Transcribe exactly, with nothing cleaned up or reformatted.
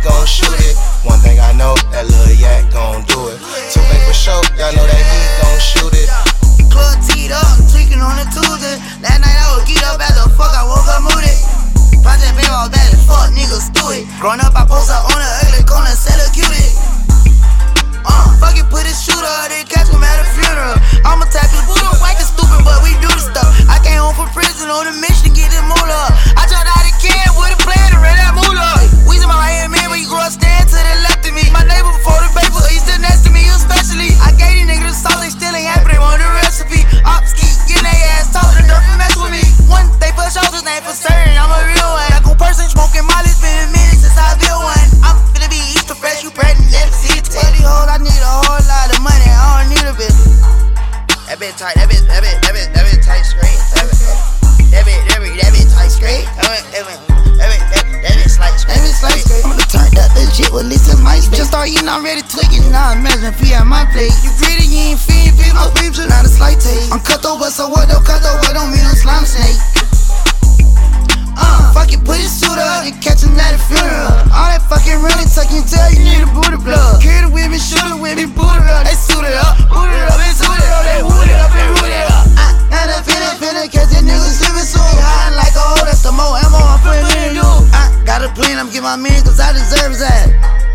gon' shoot it. One thing I know, that Lil Yak gon' do it. Two things for sure, y'all know that he gon' shoot it. Club teed up, tweaking on a Tuesday. Last night I was geeked up as the fuck, I woke up moody. Project baby all bad as fuck, niggas do it. Growing up, I post up on the ugly corner, sell a cutie. Uh, fuck it, put his shooter, they catch him at a funeral. I'm a type of Buddha, white and stupid, but we do the stuff. I came home from prison on a mission to get this moolah. I tried out a kid with a plan to run that moolah. Weezy my right hand man, when you grew up, stand to the left of me. My neighbor before the paper, he stood next to me, especially. I gave these niggas the sauce, they still ain't happy, they want the recipe. Ops keep getting their ass talk, the dirt for mess with me. One, they for sure, this ain't for certain, I'm a real one. Like a person smoking Molly, it's been a minute since I built one. I'm finna be Easter fresh, you pregnant, let me see it. Tell these hoes I need a whole lot of money, I don't need a bit. That bitch tight, that bitch, that bitch, that bitch, that bitch tight straight. That bitch, that bitch, that bitch, that bitch tight straight. That bitch, that bitch, that bitch, that bitch slight straight. That bitch slight straight. I'm gonna turn up the shit with Lisa Mice. Just start eating, I'm ready tweaking. Now imagine if you at my place. You greedy, you ain't feeding people, my beef, not a slight taste. I'm cut over, so what though? Cut over, don't mean no slime snake. Uh, fuck it, put his suit up and catch him at a funeral. All that fucking running, tuck you tell you need a booty plug. Carry the with me, shoot it with me, boot it up. They suit it up, boot it up, they suit it up, they woot it up, they root it up. I got a finna, finna catch the niggas living soon. Hiding like a hoe, that's the more ammo I'm finna do. I got a plan, I'm getting my man, cause I deserve that.